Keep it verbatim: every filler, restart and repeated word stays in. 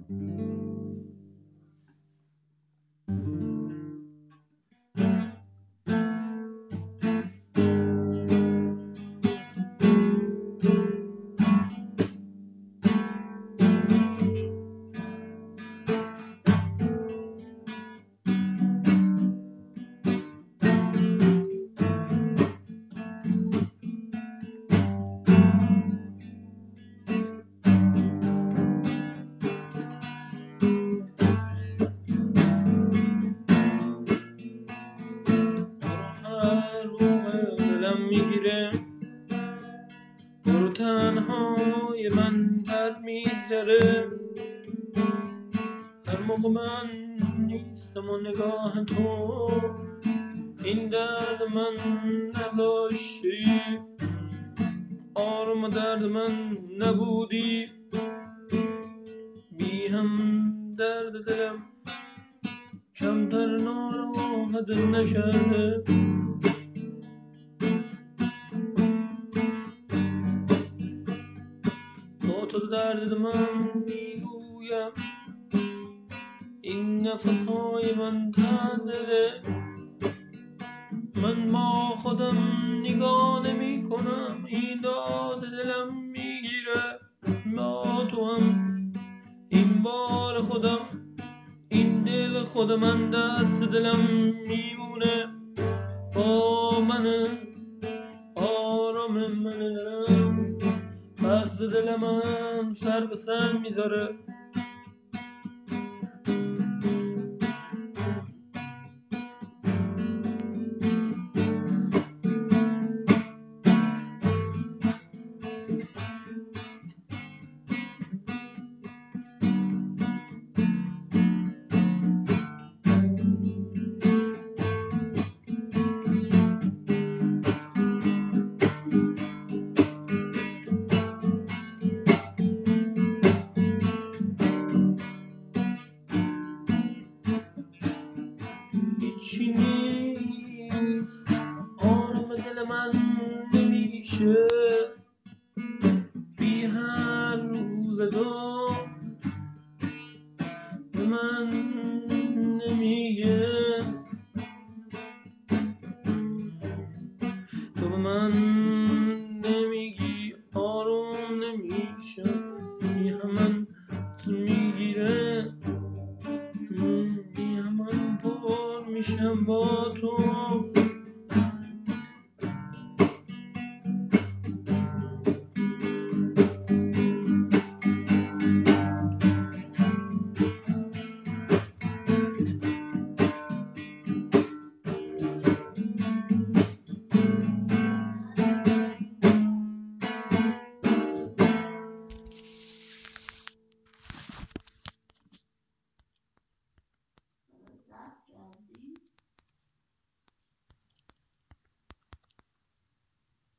هر موقع دلم میگیره برو تنهای من پر میذاره، هر موقع من نیستم و نگاه تو این درد من نداشتی، آرام و درد من نبودی، بی هم درد دلم کمتر ناراحت نکرده. با تو درد من میگویم این نفسهای من تنده، من با خودم نگاه نمی کنم این داد دلم میگیره. با تو هم این بار خودم این دل خود من دست دلم میمونه، با من آرام من دلم، بس دلم هم سر به سر میذاره.